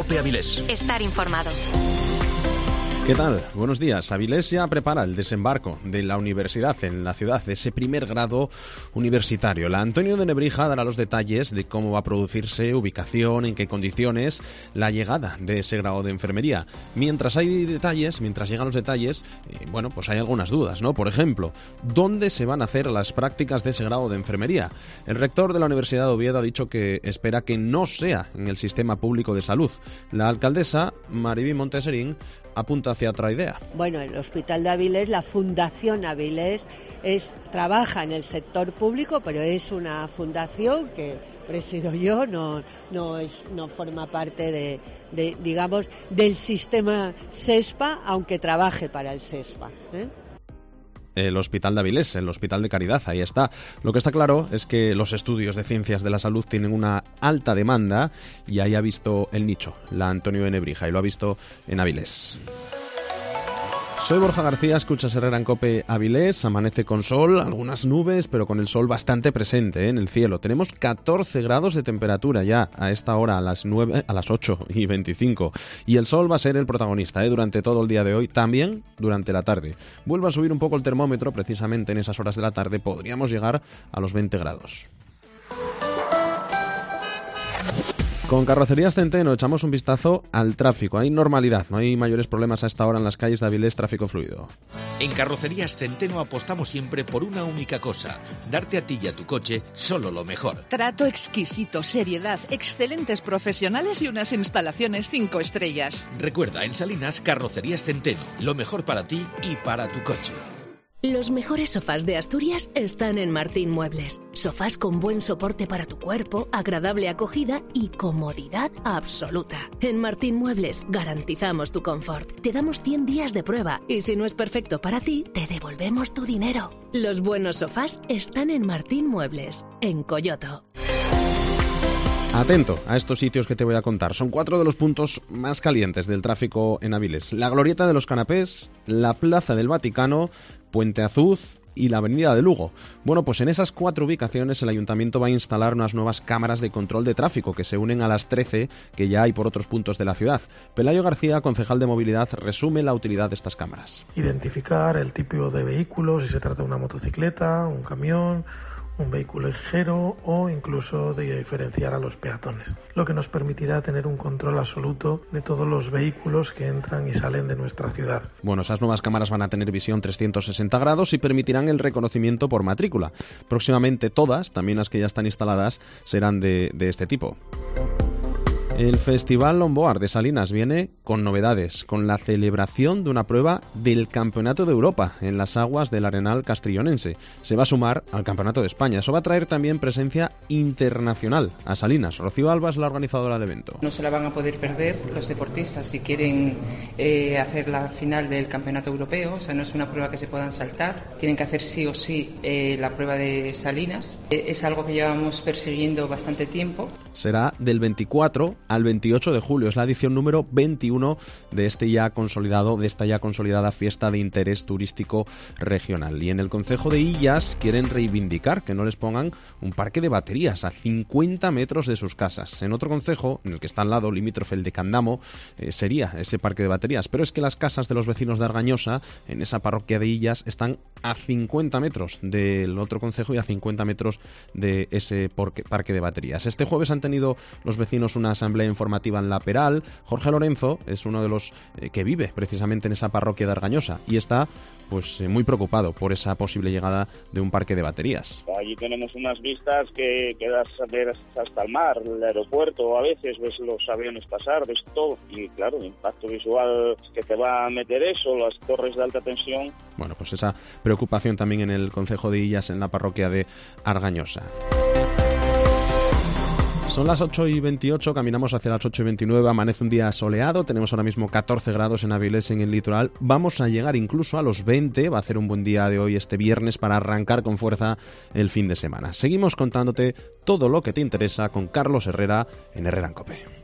COPE Avilés. Estar informado. ¿Qué tal? Buenos días. Avilés ya prepara el desembarco de la universidad en la ciudad, de ese primer grado universitario. La Antonio de Nebrija dará los detalles de cómo va a producirse, ubicación, en qué condiciones, la llegada de ese grado de enfermería. Mientras llegan los detalles, pues hay algunas dudas, ¿no? Por ejemplo, ¿dónde se van a hacer las prácticas de ese grado de enfermería? El rector de la Universidad de Oviedo ha dicho que espera que no sea en el sistema público de salud. La alcaldesa, Mariví Monteserín, apunta hacia otra idea. Bueno, el Hospital de Avilés, la Fundación Avilés, trabaja en el sector público, pero es una fundación que presido yo, no forma parte del sistema SESPA, aunque trabaje para el SESPA, El Hospital de Avilés, el Hospital de Caridad, ahí está. Lo que está claro es que los estudios de ciencias de la salud tienen una alta demanda y ahí ha visto el nicho, la Antonio de Nebrija, y lo ha visto en Avilés. Soy Borja García, escuchas Herrera en COPE Avilés. Amanece con sol, algunas nubes, pero con el sol bastante presente en el cielo. Tenemos 14 grados de temperatura ya a esta hora, a las 8:25. Y el sol va a ser el protagonista durante todo el día de hoy, también durante la tarde. Vuelve a subir un poco el termómetro, precisamente en esas horas de la tarde podríamos llegar a los 20 grados. Con Carrocerías Centeno echamos un vistazo al tráfico. Hay normalidad, no hay mayores problemas a esta hora en las calles de Avilés, tráfico fluido. En Carrocerías Centeno apostamos siempre por una única cosa: darte a ti y a tu coche solo lo mejor. Trato exquisito, seriedad, excelentes profesionales y unas instalaciones 5 estrellas. Recuerda, en Salinas, Carrocerías Centeno, lo mejor para ti y para tu coche. Los mejores sofás de Asturias están en Martín Muebles. Sofás con buen soporte para tu cuerpo, agradable acogida y comodidad absoluta. En Martín Muebles garantizamos tu confort. Te damos 100 días de prueba y si no es perfecto para ti, te devolvemos tu dinero. Los buenos sofás están en Martín Muebles, en Coyoto. Atento a estos sitios que te voy a contar. Son 4 de los puntos más calientes del tráfico en Avilés: la Glorieta de los Canapés, la Plaza del Vaticano, Puente Azuz y la Avenida de Lugo. Bueno, pues en esas 4 ubicaciones el Ayuntamiento va a instalar unas nuevas cámaras de control de tráfico que se unen a las 13 que ya hay por otros puntos de la ciudad. Pelayo García, concejal de Movilidad, resume la utilidad de estas cámaras. Identificar el tipo de vehículo, si se trata de una motocicleta, un camión, un vehículo ligero, o incluso de diferenciar a los peatones, lo que nos permitirá tener un control absoluto de todos los vehículos que entran y salen de nuestra ciudad. Bueno, esas nuevas cámaras van a tener visión 360 grados y permitirán el reconocimiento por matrícula. Próximamente todas, también las que ya están instaladas, serán de este tipo. El Festival Lomboard de Salinas viene con novedades, con la celebración de una prueba del Campeonato de Europa en las aguas del Arenal Castrillonense. Se va a sumar al Campeonato de España. Eso va a traer también presencia internacional a Salinas. Rocío Alba es la organizadora del evento. No se la van a poder perder los deportistas si quieren hacer la final del Campeonato Europeo. O sea, no es una prueba que se puedan saltar. Tienen que hacer sí o sí la prueba de Salinas. Es algo que llevamos persiguiendo bastante tiempo. Será del 24 al 28 de julio. Es la edición número 21 de esta ya consolidada fiesta de interés turístico regional. Y en el concejo de Illas quieren reivindicar que no les pongan un parque de baterías a 50 metros de sus casas. En otro concejo, en el que está al lado, limítrofe, el de Candamo, sería ese parque de baterías. Pero es que las casas de los vecinos de Argañosa, en esa parroquia de Illas, están a 50 metros del otro concejo y a 50 metros de ese parque de baterías. Este jueves han tenido los vecinos una asamblea informativa en La Peral. Jorge Lorenzo es uno de los que vive precisamente en esa parroquia de Argañosa y está muy preocupado por esa posible llegada de un parque de baterías. Allí tenemos unas vistas que das a ver hasta el mar, el aeropuerto, a veces ves los aviones pasar, ves todo, y claro, el impacto visual que te va a meter eso, las torres de alta tensión. Bueno, pues esa preocupación también en el concejo de Illas, en la parroquia de Argañosa. Son las 8:28, caminamos hacia las 8:29, amanece un día soleado, tenemos ahora mismo 14 grados en Avilés, en el litoral, vamos a llegar incluso a los 20, va a ser un buen día de hoy, este viernes, para arrancar con fuerza el fin de semana. Seguimos contándote todo lo que te interesa con Carlos Herrera en Herrera en COPE.